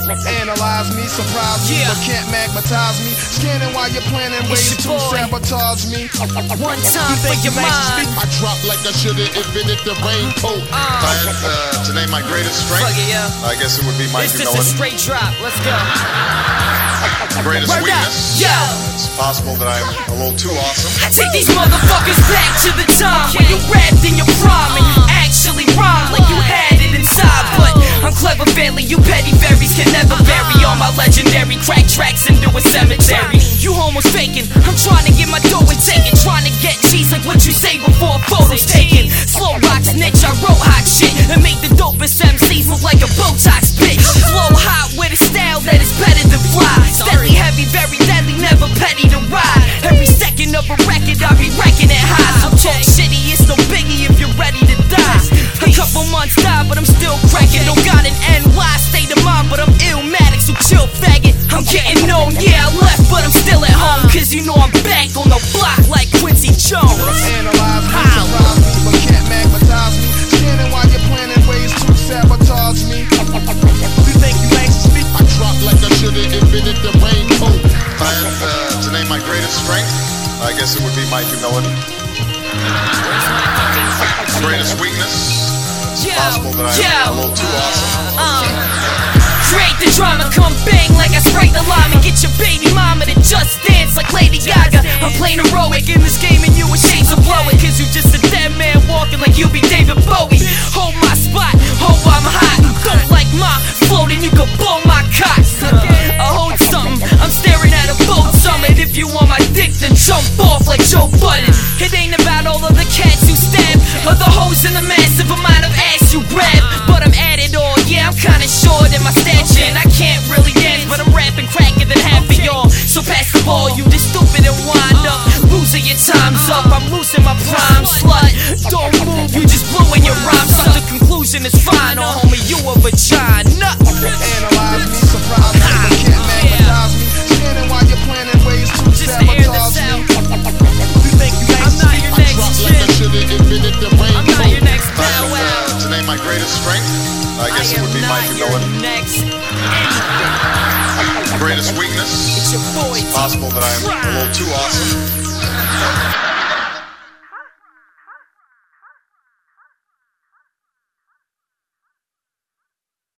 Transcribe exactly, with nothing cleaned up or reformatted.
Analyze me, surprise me, Yeah. but can't magnetize me. Scanning while you're planning ways It's to your boy. sabotage me. One time for your mind. I dropped like I should've invented the raincoat. Uh. Uh, to name my greatest strength, Fuck it, yeah. I guess it would be Mike It's just a Miller. straight drop. Let's go. Greatest Word up. weakness. Yo. It's possible that I'm a little too awesome. I take these motherfuckers back to the time when you rapped in your prime and you actually rhymed like you had it inside. But I'm clever, Bailey. You petty berries can never bury all my legendary crack tracks into a cemetery. You homos faking. I'm trying to get my dough and take it. Trying to get cheese like what you say before a photo's taken. Slow rock snitch, I wrote hot shit and make the dopest M Cs look like a Botox bitch. Flow hot with a style that is better than fly. Steadily heavy, very deadly, never petty to ride. Every second of a record, I be wrecking it high. I'm talk shitty, it's no biggie if you're ready to die. A couple months die, but I'm still cracking. Don't got an N Y state of mind, but I'm illmatic, so chill, faggot. I'm getting known, yeah, I left, but I'm still at home. Cause you know I'm back on the block like Quincy Jones. Analyze me, surprise me, but can't magnetize me. Scanning while you're planning ways to sabotage me. You think you anxious me? I dropped like I should've invented the raincoat. Uh, to name my greatest strength, I guess it would be Mike Miller. Greatest weakness. It's possible that I'm a little too awesome. Uh, create the drama, come bang like I sprayed the lime and get your baby mama to just dance like Lady Gaga. I'm playing heroic in this game and you with shades of blowing. Cause you just a dead man walking like you be David Bowie. Hold my spot, hope I'm hot. Don't like my floating, you can blow my cock. I hold something, I'm staring at a boat summit. If you want my dick, then jump off like Joe Budden. It ain't about all of the cats you stab or the hoes in the massive amount of ass you grab. But I'm at it all, yeah, I'm kinda short in my stature. And I can't really dance, but I'm rapping cracker than half of y'all. So pass the ball, you just stupid and wind up. Losing your time's up, I'm losing my prime, slut. Don't move, you just blew in your rhyme. So the conclusion is fine, oh homie, you a vagina. Analyze me, surprise me, but can't magnetize me. Scanning while you're planning ways to Just to hear this sabotage out. me. You think you I'm not your I next dropped like I shit. should've invented the raincoat. I'm not your next Uh, Bow Wow. uh, to name my greatest strength, I I guess it am would be not Mike your Miller. next anything. Greatest weakness. It's your boy. It's possible that I'm a little too awesome.